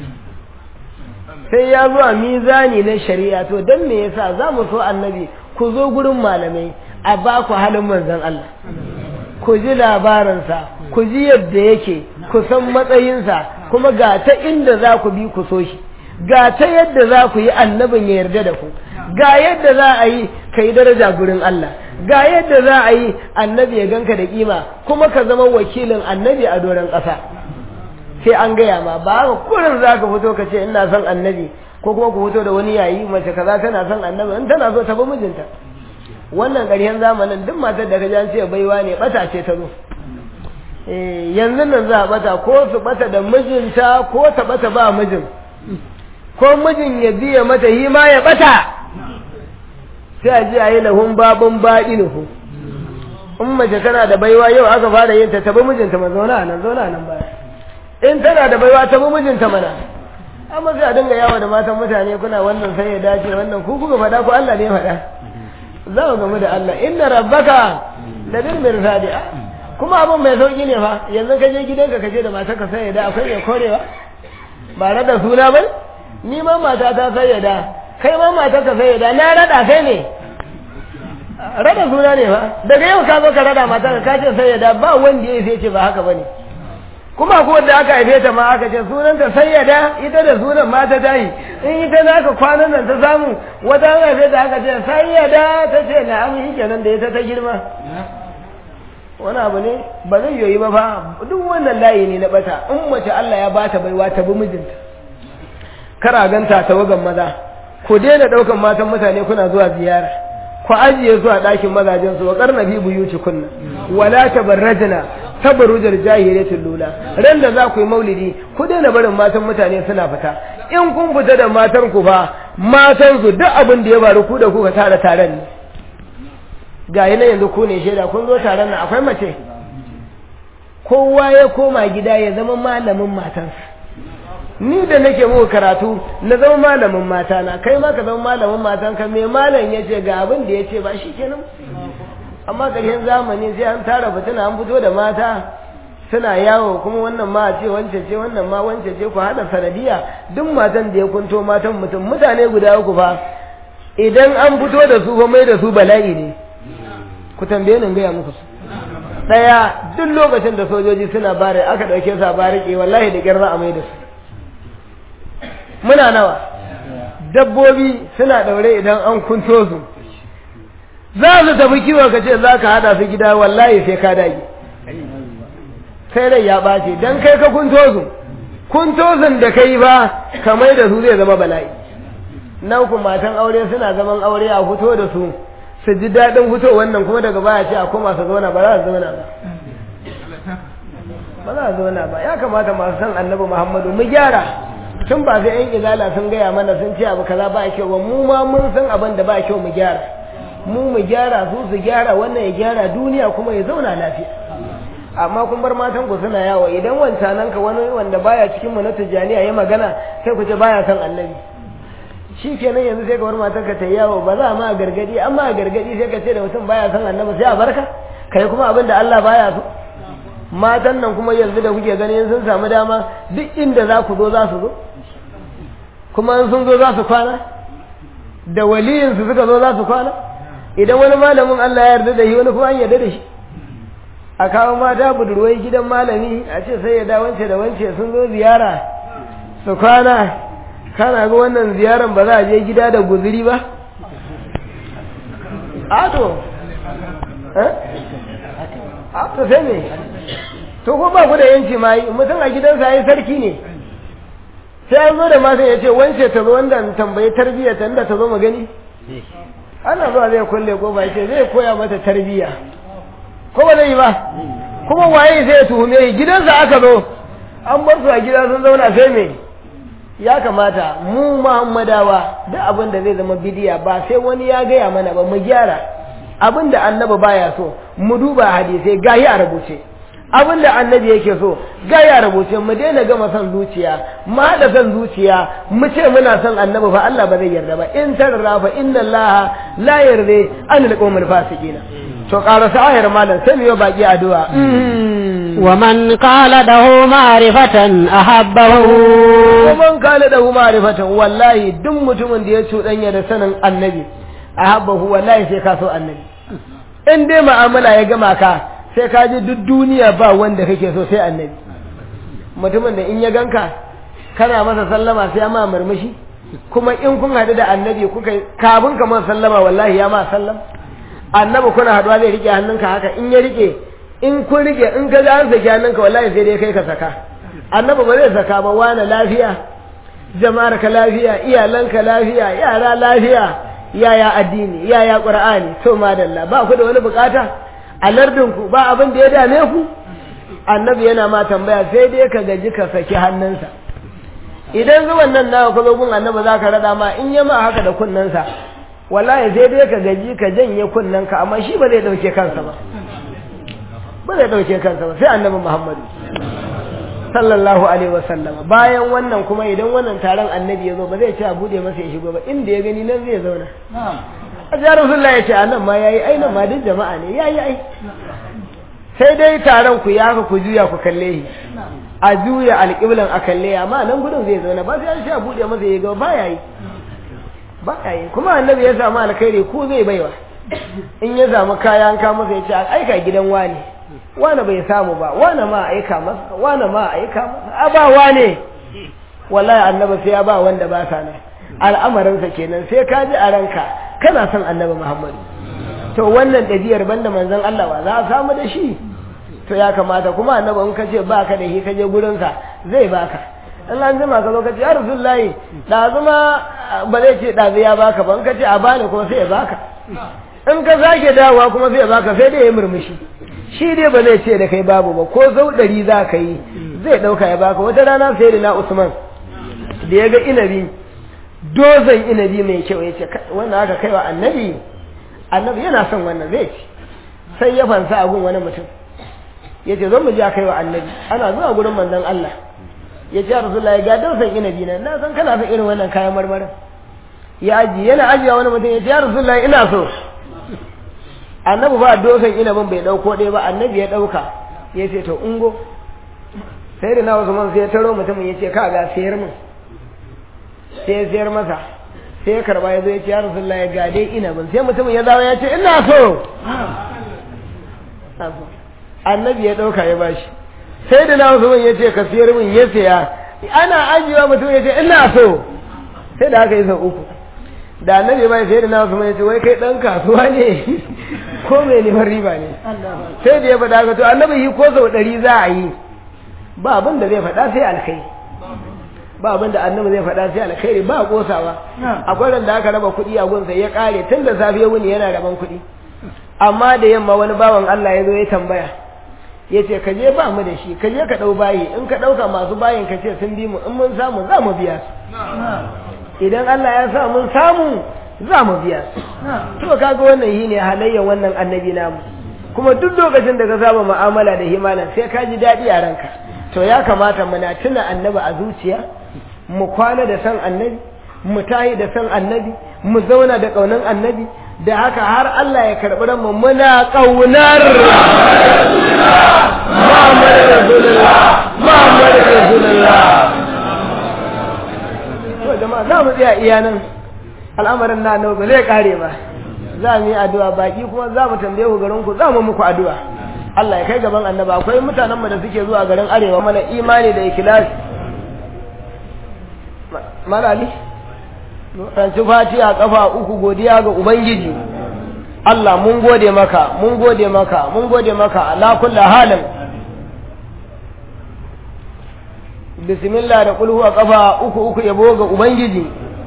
sai ya zuwa mizani na shari'a to dan me yasa za mu so annabi ku zo gurin malamai a ba ku halin manzon Allah ku ji labarinsa ku ji yadda yake ku san matsayinsa kuma ga ta inda za ku bi ku so shi ga ta yadda za ku yi annabin ya yarda da ku ga yadda za a yi ka yi daraja gurin Allah ga yadda za a yi annabi ya ganka da kima kuma ka zama wakilin annabi a doron ƙasa sai an gaya ma ba haka kurin za ka fito ka ce ina son annabi ko kuma ku fito da wani yayi mace kaza tana son annabi in tana so ta bi mijinta wannan ƙarshen zamanin duk matar da ka ji an ce baiwa ne bata ce ta zo yanzu nan za a bata ko su bata da mijinta ko ta bata ba mijin ko mijin ya biya mata yi ma ya bata sai a ji a yi lahun babun baɗinuhu in mace tana da baiwa yau aka fara yin ta tabi mijinta ma zauna nan baya in tana da baiwa tabi mijinta mana amma sai a dinga yawo da matan mutane kuna wannan sai ya dace wannan ku kuka faɗa ko Allah ne ya faɗa za mu gamu da Allah inna rabbaka la bil mirsadi kuma abin mai sauki ne fa yanzu ka je gidanka ka je da matarka sai ya da akwai mai korewa ba rada suna ba ni ma mata ta sai ya da kai ma matarka sai ya da na rada kai ne rada suna ne fa daga yau ka zo ka rada matarka ka ce sai ya da ba wanda ya sai ce ba haka bane kuma ko da aka haife ta ma aka ce sunanta sayyada ita da sunan ma ta tayi in ita naka kwanan nan ta samu wata an haife ta aka ce sayyada ta ce na'am shi kenan da ita ta girma wani abu ne ba zai yoyi ba fa duk wannan layi ne na bata in mace Allah ya bata baiwa ta bi mijinta kara ganta ta wagan maza ku daina daukan matan mutane kuna zuwa ziyara ku ajiye su a ɗakin mazajen su wa karna bi buyuci kunna wala tabarrajna tabarrujar jahiliyatul lula ran da za ku yi maulidi ku daina barin matan mutane suna fita in kun fita da matan ku fa matan su duk abin da ya faru ku da kuka tara taron ne ga yana yanzu ku ne shaida kun zo taron nan akwai mace kowa ya koma gida ya zama malamin matansa ni da nake muku karatu na zama malamin matana kai ma ka zama malamin matanka me malam yace ga abin da yace ba shikenan amma ƙarshen zamani sai an tara fitina an fito da mata suna yawo kuma wannan ma ce wance ce wannan ma wance ce ku hada sanadiya duk matan da ya kunto matan mutum mutane guda uku fa idan an fito da su fa mai da su bala'i ne ku tambaye ni gaya muku su daya duk lokacin da sojoji suna bare aka dauke su a barike wallahi da girra a mai da su muna nawa dabbobi suna daure idan an kunto su za su tafi kiwo ka ce za ka hada su gida wallahi sai ka dage sai rai ya ɓace don kai ka kuntozun da kai ba kamar da su zai zama bala'i nan ku matan aure suna zaman aure a fito da su su ji daɗin fito wannan kuma daga baya ce a koma su zauna ba za su zauna ba za su zauna ba ya kamata masu san annabi muhammadu mu gyara tun ba sai yan izala sun gaya mana sun ce abu kaza ba kyau ba mu ma mun san abin da ba kyau mu gyara mu gyara su gyara wannan ya gyara duniya kuma ya zauna lafiya amma kun bar matan ku suna yawo idan wancanan ka wani wanda baya cikin mu na tijaniya ya magana sai ku ce baya san annabi shikenan yanzu sai ka bar matan ka ta yawo ba za ma gargadi amma gargadi sai ka ce da mutum baya san annabi sai a barka kai kuma abin da Allah baya so matan nan kuma yanzu da kuke ganin sun samu dama duk inda za ku zo za su zo kuma in sun zo za su kwana da waliyin su suka zo za su kwana idan wani malamin Allah ya yarda da shi wani kuma an yarda da shi a kawo mata budurwai gidan malami a ce sai ya da wance da wance sun zo ziyara su kwana kana ga wannan ziyaran ba za a je gida da guzuri ba ato ato sai ne to ko ba ku da yanci ma yi mutum a gidansa ya yi sarki ne sai an zo da mata ya ce wance ta zo wanda tambayi tarbiyyar ta inda ta zo magani ana zuwa zai kulle kofa ya ce zai koya mata tarbiyya ko ba zai yi ba kuma waye zai tuhume shi gidansa aka zo an bar su a gida sun zauna sai me ya kamata mu muhammadawa duk abin da zai zama bidiya ba sai wani ya gaya mana ba mu gyara abin da annabi baya so mu duba hadisai gayi a rubuce abin da annabi yake so ga ya rubuce mu daina gama son zuciya mu haɗa son zuciya mu ce muna son annabi fa Allah ba zai yarda ba in tarra fa inna Allah la yarda an alqawmul fasiqina to karasa ayar malam sai mu baki addu'a wa man qala dahu ma'rifatan ahabbahu wa man qala dahu ma'rifatan wallahi duk mutumin da ya cudanya da sanin annabi ahabbahu wallahi sai ka so annabi in dai mu'amala ya gama ka sai ka ji duk duniya ba wanda kake so sai annabi mutumin da in ya ganka kana masa sallama sai ya ma murmushi kuma in kun haɗu da annabi kuka kafin ka masa sallama wallahi ya ma sallam annabi kuna haɗuwa zai rike hannunka haka in ya rike in kun rike in ka ga an saki hannunka wallahi sai dai kai ka saka annabi ba zai saka ba wani lafiya jama'ar ka lafiya iyalanka lafiya yara lafiya yaya addini yaya qur'ani to madalla ba ku da wani bukata a lardinku ba abin da ya dame ku annabi yana ma tambaya sai dai ka gaji ka saki hannunsa idan zuwan nan nawa ka zo gun annabi za ka rada ma in yama haka da kunnensa wallahi sai dai ka gaji ka janye kunnenka amma shi ba zai dauke kansa ba zai dauke kansa ba sai annabi Muhammadu sallallahu alaihi wasallam bayan wannan kuma idan wannan taron annabi ya zo ba zai ce a bude masa ya shigo ba inda ya gani nan zai zauna ya Rasulullah ya ce a nan ma yayi ai nan ma duk jama'a ne yayi ai sai dai taron ku ya haka ku juya ku kalle shi a juya alƙiblan a kalle amma nan gudun zai zauna ba sai an sha bude masa ya ga ba yayi kuma annabi ya samu alkhairi ku zai baiwa in ya samu kaya an ka masa ya ce aika gidan wani bai samu ba wani ma aika masa a ba wane wallahi annabi sai ya ba wanda ba sa nan al'amarinsa kenan sai ka ji a ranka kana son annabi Muhammad to wannan ɗabi'ar banda manzon Allah ba za a samu da shi to ya kamata kuma annabi in ka ce baka da shi ka je gurin sa zai baka in an jima ka zo ka ce ya Rasulullahi ɗazuma ba zai ce ɗazu ya baka ba in ka ce a bani kuma sai ya baka in ka sake dawowa kuma sai ya baka sai dai ya murmushi shi dai ba zai ce da kai babu ba ko zau ɗari za ka yi zai ɗauka ya baka wata rana sai da na Usman da ya ga inabi dozan inabi mai kyau ya ce wannan aka kai wa annabi yana son wannan zai ci sai ya fansa a gun wani mutum ya ce zan mu ji a kai wa annabi ana zuwa gurin manzon Allah ya ce ya Rasulullahi ga dozan inabi na san kana son irin wannan kayan marmarin ya aji yana ajiya wani mutum ya ce ya Rasulullahi ina so annabi ba dosan inabin bai dauko ɗaya ba annabi ya dauka ya ce to ungo sai da na Usman sai ya taro mutumin ya ce ka ga sayar min sai ya sayar masa sai ya karba ya zo ya ce ya Rasulullahi ga dai inabin sai mutumin ya zawo ya ce ina so annabi ya dauka ya bashi sai da na Usman ya ce ka sayar min ya saya ana ajiyewa mutum ya ce ina so sai da aka yi sau uku da annabi bai sai da na Usman ya ce wai kai dan kasuwa ne ko mai neman riba ne sai da ya faɗa ga to annabi yi ko sau 100 za a yi ba abin da zai faɗa sai alkhairi ba abin da annabi zai faɗa sai alkhairi ba kosawa akwai ran da aka raba kuɗi a gunsa ya kare tun da safiya wuni yana raban kuɗi amma da yamma wani bawan Allah ya zo ya tambaya ya ce ka je ba mu da shi ka je ka ɗau bayi in ka ɗauka masu bayin ka ce sun bi mu in mun samu za mu biya su idan Allah ya sa mun samu za mu biya su to kaga wannan shine halayyar wannan annabi namu kuma duk lokacin da ka saba mu'amala da himana sai ka ji daɗi a ranka to ya kamata muna tuna annabi a zuciya mu kwana da san annabi mu tahi da san annabi mu zauna da ƙaunar annabi da haka har Allah ya karɓi ranmu muna ƙaunar Muhammad Rasulullah Muhammad Rasulullah to jama'a za mu tsaya iya nan al'amarin na ba zai kare ba za mu yi addu'a baki kuma za mu tambaye ku garin ku za mu muku addu'a Allah ya kai gaban annaba akwai mutanenmu da suke zuwa garin arewa mana imani da ikhlasi malali ranci fatiha kafa 3 godiya ga ubangiji Allah mun gode maka mun gode maka mun gode maka ala kulli halin bismillah da kulhu a kafa 3 yabo ga ubangiji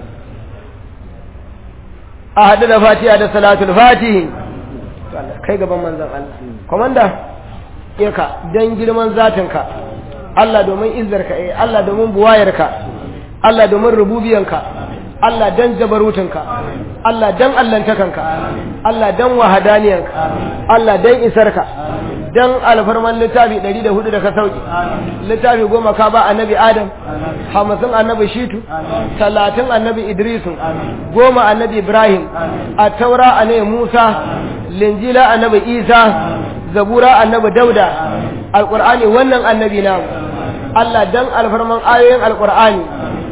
a hadu da fatiha da salatul fatihi kai gaban manzon Allah komanda ka dan girman zatinka Allah domin izzarka Allah domin buwayarka Allah domin rububiyanka Allah dan jabarutinka Allah dan allantakanka Allah dan wahadaniyanka Allah dan isarka dan alfarman littafi 104 da ka sauki littafi 10 ka ba annabi Adam 50 annabi Shitu 30 annabi Idris 10 annabi Ibrahim at-Taura annabi Musa linjila annabi Isa zabura annabi Dauda alqur'ani wannan annabi namu Allah dan alfarman ayoyin alqur'ani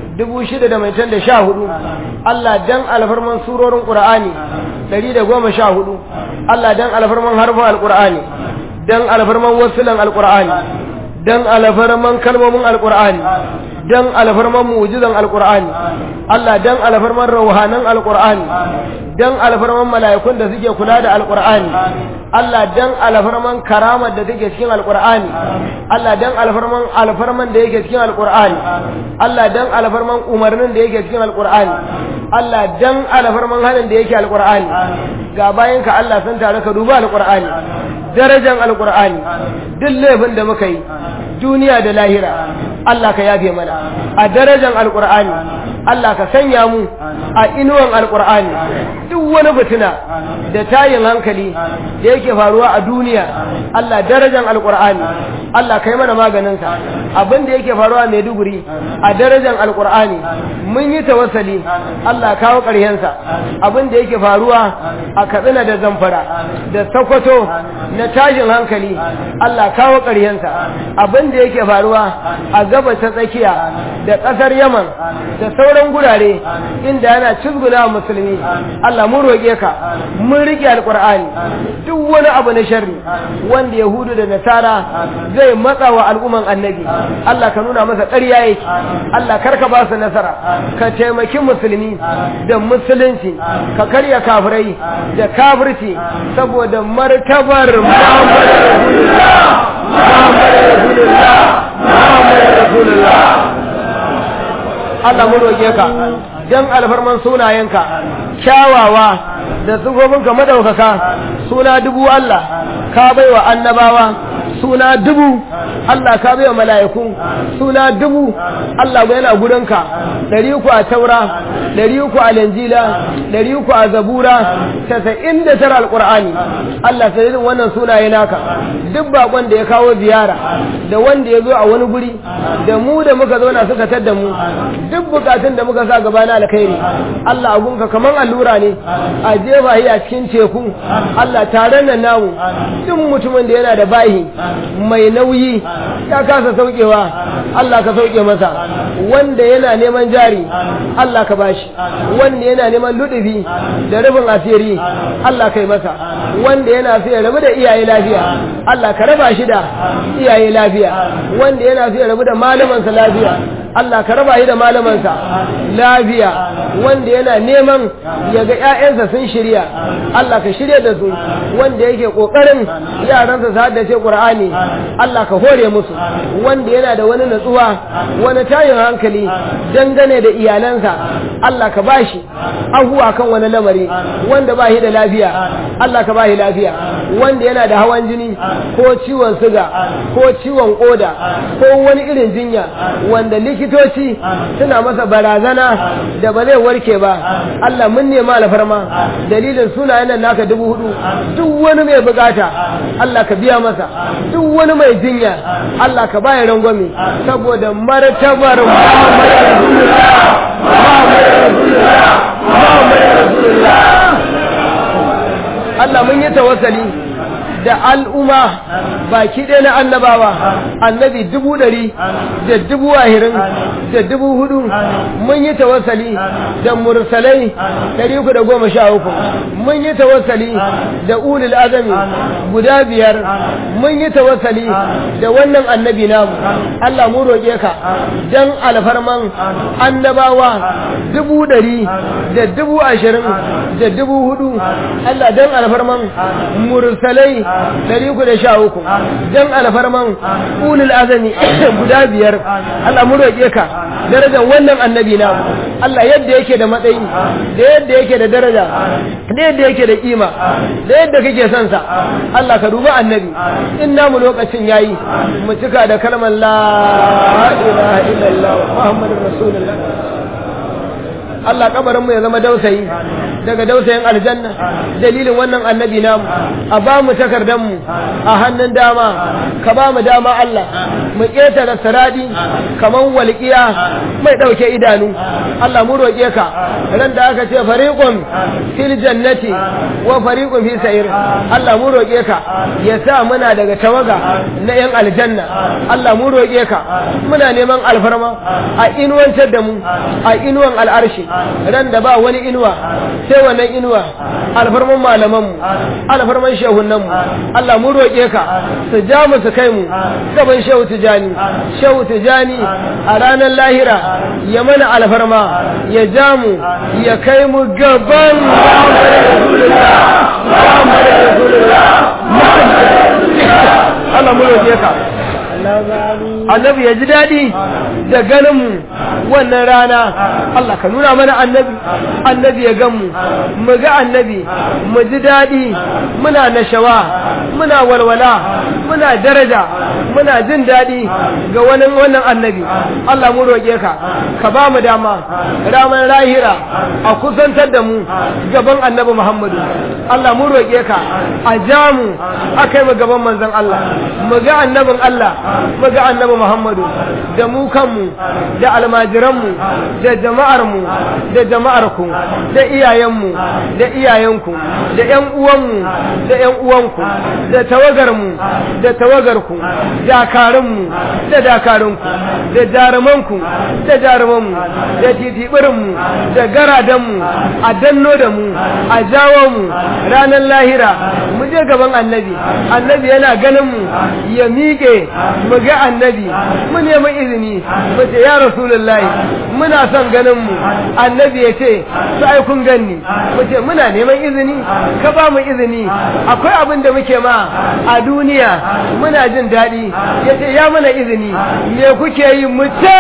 614 Allah dan alfarman surorin qur'ani 114 Allah dan alfarman harfin alqur'ani dan alfarman wasilan alqur'ani dan alfarman kalmomin alqur'ani dan alfarman mu'jizan alqur'ani Allah dan alfarman rauhanan alqur'ani dan alfarman mala'ikun da suke kula da alqur'ani Allah dan alfarman karamar da take cikin alqur'ani Allah dan alfarman da yake cikin alqur'ani Allah dan alfarman umarnin da yake cikin alqur'ani Allah dan alfarman halin da yake alqur'ani ga bayan ka Allah san tare ka duba alqur'ani darajar alqur'ani duk laifin da muka yi duniya da lahira Allah ka yafe mana a darajar alqur'ani Allah ka sanya mu a inuwan alqur'ani duk wani fitina da tayin hankali da yake faruwa a duniya Allah darajar alqur'ani Allah kai mana maganin sa abin da yake faruwa a Maiduguri a darajar alqur'ani mun yi tawassali Allah kawo ƙarshen sa abin da yake faruwa a Katsina da Zamfara da Sokoto na tashin hankali Allah kawo ƙarshen sa abin da yake faruwa a gabas ta tsakiya da ƙasar Yaman da sauran gurare inda yana cizguna musulmi Allah mun roƙe ka mun rike alqur'ani duk wani abu na sharri wanda yahudu da nasara zai matsa wa al'umman annabi Allah ka nuna masa ƙarya yake Allah karka ba su nasara ka taimaki musulmi da musulunci ka karya kafirai da kafirci saboda martabar Muhammad Rasulullah Muhammad Rasulullah Muhammad Rasulullah Allah mu roƙe ka dan alfarman sunayenka kyawawa da tsufofinka madaukaka suna 1000 Allah ka baiwa annabawa suna 1000 Allah ka bai wa mala'iku suna 1000 Allah ga yana gurinka 300 a taura 300 a linjila 300 a zabura 99 alqur'ani Allah sai irin wannan sunaye naka duk bakon da ya kawo ziyara da wanda ya zo a wani guri da mu da muka zauna suka tadda mu duk bukatun da muka sa gaba na alkhairi Allah abunka kaman allura ne a jefa shi a cikin teku Allah taron nan namu duk mutumin da yana da bahi mai nauyi ya kasa saukewa Allah ka sauke masa wanda yana neman jari Allah ka bashi wanda yana neman ludufi da rubin asiri Allah kai masa wanda yana so ya rabu da iyaye lafiya Allah ka raba shi da iyaye lafiya wanda yana so ya rabu da malamansa lafiya Allah ka raba shi da malamansa lafiya wanda yana neman ya ga ƴaƴansa sun shirya Allah ka shirya da su wanda yake kokarin yaransa su haddace Qur'ani Allah ka hore musu wanda yana da wani natsuwa wani tayin hankali dangane da iyalansa Allah ka bashi ahuwa kan wani lamari wanda ba shi da lafiya Allah ka bashi lafiya wanda yana da hawan jini ko ciwon suga ko ciwon koda ko wani irin jinya wanda likitoci suna masa barazana da ba zai warke ba Allah mun nema alfarma dalilin sunayen nan naka 4000 duk wani mai bukata Allah ka biya masa duk wani mai jinya Allah ka bayar rangwame saboda martabar Allah mun yi tawassali da al'umma baki ɗaya na annabawa annabi 100 da 20,000 da 4,000 mun yi tawassali da mursalai 313 mun yi tawassali da ulul azami guda 5 mun yi tawassali da wannan annabi namu Allah mu roƙe ka dan alfarman annabawa 100 da 20,000 da 4,000 Allah dan alfarman mursalai 313 dan alfarman ulul azami guda 5 Allah mu roƙe ka darajar wannan annabi na Allah yadda yake da matsayi da yadda yake da daraja da yadda yake da kima da yadda kake son sa Allah ka duba annabi in namu lokacin yayi mu cika da kalmar la ilaha illallah muhammadur rasulullah Allah kabarin mu ya zama dausayi daga dausayin aljanna dalilin wannan annabi namu a ba mu takardan mu a hannun dama ka ba mu dama Allah mu ketare saradi kaman walqiya mai dauke idanu Allah mu roke ka ran da aka ce fariqun fil jannati wa fariqun fi sa'ir Allah mu roke ka ya sa muna daga tawaga na yan aljanna Allah mu roke ka muna neman alfarma a inuwantar da mu a inuwan al'arshi ran da ba wani inuwa sai wannan inuwa alfarman malamanmu alfarman shehunanmu Allah mu roƙe ka su ja mu su kai mu gaban shehu tijani a ranar lahira ya mana alfarma ya ja mu ya kai mu gaban Allah mu roƙe ka annabi ya ji daɗi da ganinmu wannan rana Allah ka nuna mana annabi ya gan mu ga annabi mu ji daɗi muna nashawa muna walwala muna daraja muna jin daɗi ga wannan annabi Allah mu roƙe ka ba mu dama ranar lahira a kusantar da mu gaban annabi Muhammadu Allah mu roƙe ka a ja mu akai mu gaban manzon Allah mu ga annabin Allah muga annabi Muhammadu da mu kanmu da almajiranmu da jama'armu da jama'arku da iyayenmu da iyayenku da ƴan uwanmu da ƴan uwanku da tawagarmu da tawagarku dakarunmu da dakarunku da jarumanku da jarumanmu da titibirinmu da garadanmu a danno da mu a jawo mu ranar lahira mu je gaban annabi yana ganin mu ya miƙe mu ga annabi mu nemi izini mu ce ya rasulullahi muna son ganin mu annabi ya ce sai kun ganni mu ce muna neman izini ka ba mu izini akwai abin da muke ma a duniya muna jin daɗi ya ce ya mana izini me kuke yi mu ce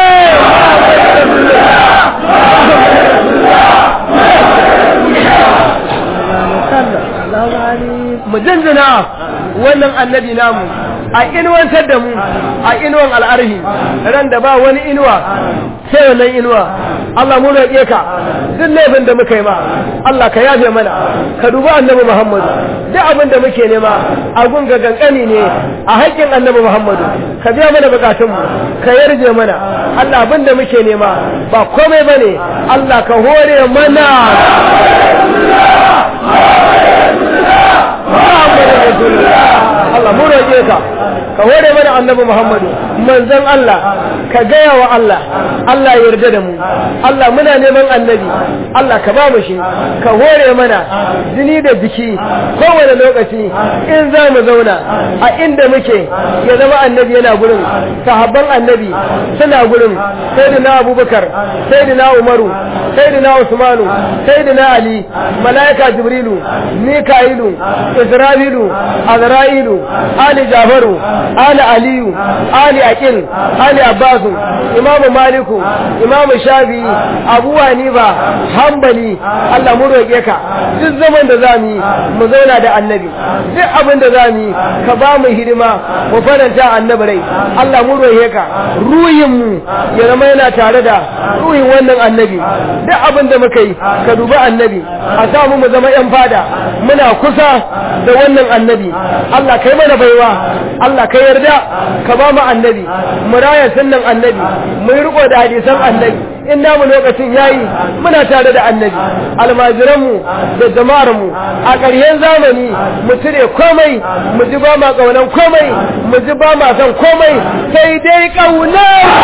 mu jinjina wannan annabi namu a inuwantar da mu a inuwan al'arhi ran da ba wani inuwa sai wannan inuwa Allah mu roƙe ka duk laifin da muka yi ma Allah ka yafe mana ka duba annabi Muhammadu duk abin da muke nema a gunga gankani ne a haƙƙin annabi Muhammadu ka biya mana bukatunmu ka yarje mana Allah abin da muke nema ba komai bane Allah ka hore mana Allah mu roƙe ka ka hore mana annabi Muhammadu manzon Allah ka gaya wa Allah Allah ya yarda da mu Allah muna neman annabi Allah ka ba mu shi ka hore mana jini da jiki kowane lokaci in za mu zauna a inda muke ya zama annabi yana gurin sahabban annabi suna gurin sayyidina Abubakar sayyidina Umaru sayyidina Usmanu sayyidina Ali malaika Jibrilu Mika'ilu Isra'ilu Azra'ilu Ali Jafaru Ali Aliyu Ali Aqil Ali Abbas Imam Maliku Imam Shafi'i Abu Hanifa Hanbali Allah mu roƙe ka duk zaman da zamu yi mu zauna da annabi duk abin da zamu yi ka ba mu hidima mu faranta annabi rai Allah mu roƙe ka ruhin mu ya zama yana tare da ruhin wannan annabi duk abin da muka yi ka duba annabi a samu mu zama yan fada muna kusa da wannan annabi Allah kai mana baiwa Allah kai yarda ka ba mu annabi mu raya sunnan annabi mu yi riko da hadisan annabi in namu lokacin yayi muna tare da annabi almajiranmu da jama'armu a ƙarshen zamani mu cire komai mu ji ba ma ƙaunan komai mu ji ba ma san komai sai dai ƙauna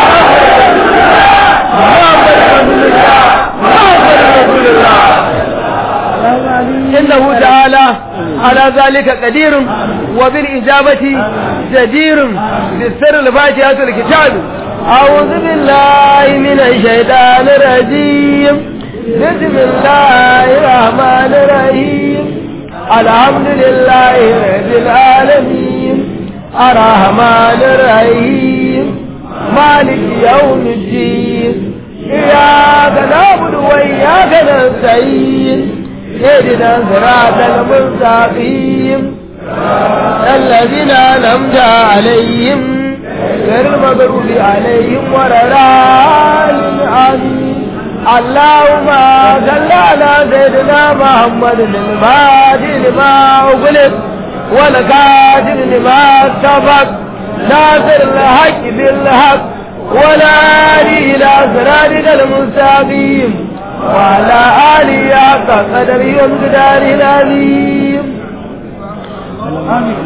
إنه تعالى على ذلك قدير وبالإجابة جدير بالسر الفاتحة الكتاب أعوذ بالله من الشيطان الرجيم بسم الله الرحمن الرحيم الحمد لله رب العالمين الرحمن الرحيم مالك يوم الدين إياك نعبد وإياك نستعين اهدنا الصراط المستقيم الذين أنعمت عليهم غير المغضوب عليهم ولا الضالين اللهم صل على سيدنا محمد الفاتح لما أغلق والكاتب لما سبق ناصر الحق بالحق ولا هادي إلى صراطك المستقيم وعلى آله حق قدره ومقداره العظيم آمين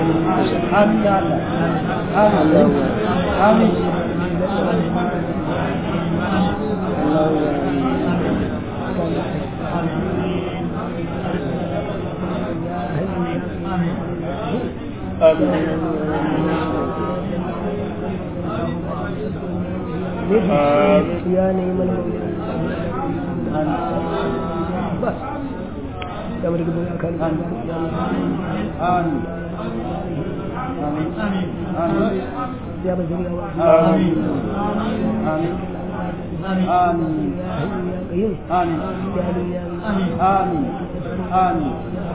آمين يا نعم المولى بس يا مريض يا كان آمين آمين آمين يا بزري آمين آمين آمين آمين آمين آمين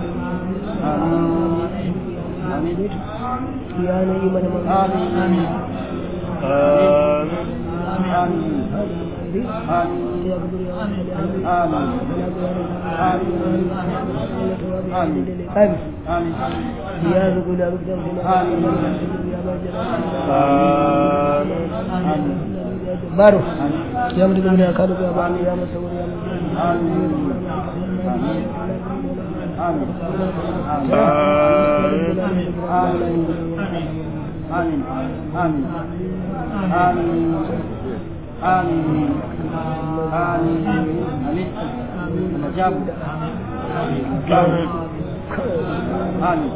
آمين يا نعم المولى آمين آمين آمين يا بزري آمين آمين يا رب لا رب بارو يا مريد من كانوا يا بابا يا مسور يا آمين آمين آمين آمين آمين آمين آمين آمين نجاب آمين آمين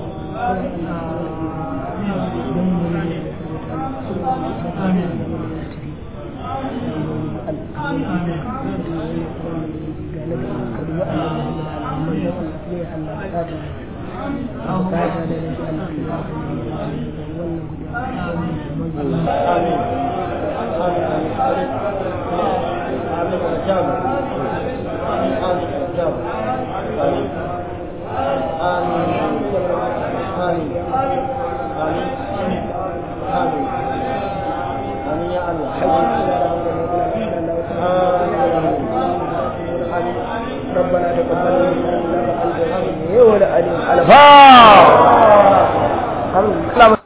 آمين Allah